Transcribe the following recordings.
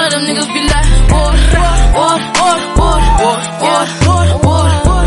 of them niggas be like, war, war, war, war, war, war, war, war,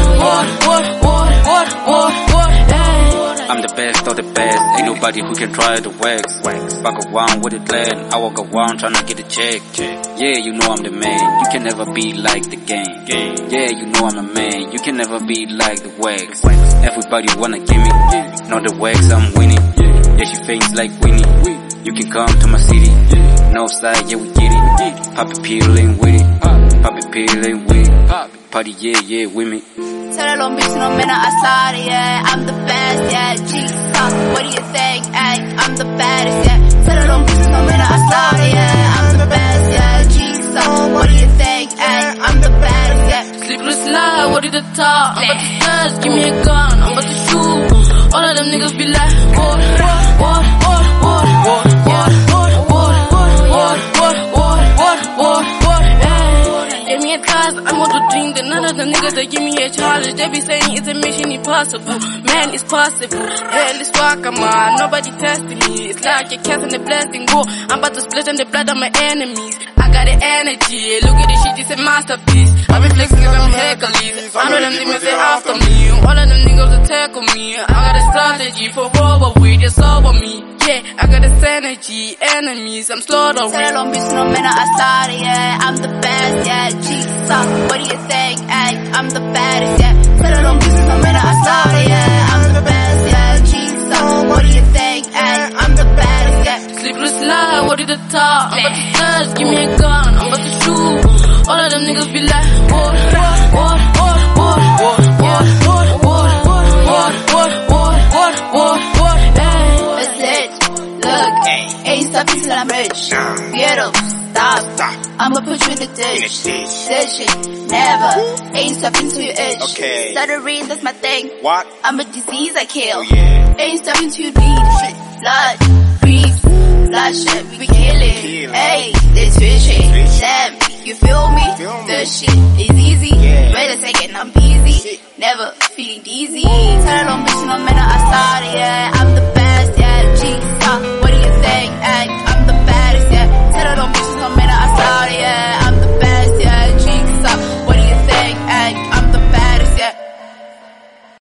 war, war, war, war, hey. I'm the best of the best, ain't nobody who can try the wax. Fuck around with it land, I walk around tryna get a check. Yeah, you know I'm the man, you can never be like the gang. Yeah, you know I'm a man, you can never be like the wax. Everybody wanna give me, not the wax, I'm winning. Yeah, she thinks like Winnie, you can come to my city. Northside, yeah we get it. Pop a pill ain't with it, pop a pill ain't with it. Party, yeah, yeah, with me. Tell that little bitch no minute I slide it, yeah. I'm the best, yeah. G-Talk, what do you think, ay? I'm the baddest, yeah. Tell that little bitch no minute I slide it, yeah. I'm the best, yeah. G-Talk, what do you think, ay? I'm the baddest, yeah. Sleepless night, what did the talk? I'm about to touch, give me a gun, I'm about to shoot. All of them niggas be like, war, war, war, war, war, war, war, war, war, war, war, war, war, war, hey. Give me a task, I'm on the dream. Then none of the niggas that give me a challenge. They be saying it's a mission impossible. Man, it's possible. Hell is fuck, I'm on. Nobody testing me. It's like a cat and the blessing go. I'm about to split in the blood of my enemies. I got the energy. Look at this shit, it's a masterpiece. I be flexing cause I'm Hercules. I know them demons they after me. All of them niggas attack on me. I got a strategy for forward with just over me. Yeah, I got this energy, enemies, I'm slaughtering. Tell that little bitch no minute I started, yeah. I'm the best, yeah. G-Talk, what do you think, ay? I'm the baddest, yeah. Tell that little bitch no minute I started, yeah. I'm the best, yeah. G-Talk, what do you think, ay? I'm the baddest, yeah. Sleepless night, what did the talk? I'm about to touch, give me a gun, I'm about to shoot. All of them niggas be like, war, war, war, war, war, war, war, war, war, war, war, war, war, war, war, hey. That's it. Look, ain't stopping till I'm rich. Ghetto, stop. I'ma put you in the ditch. That shit, never. Ain't stopping till you itch. Okay. Stuttering, that's my thing. What? I'm a disease I kill. Oh, yeah. Ain't stopping till you bleed. Blood, breathe, bloodshed, we kill it. Hey, they twitching.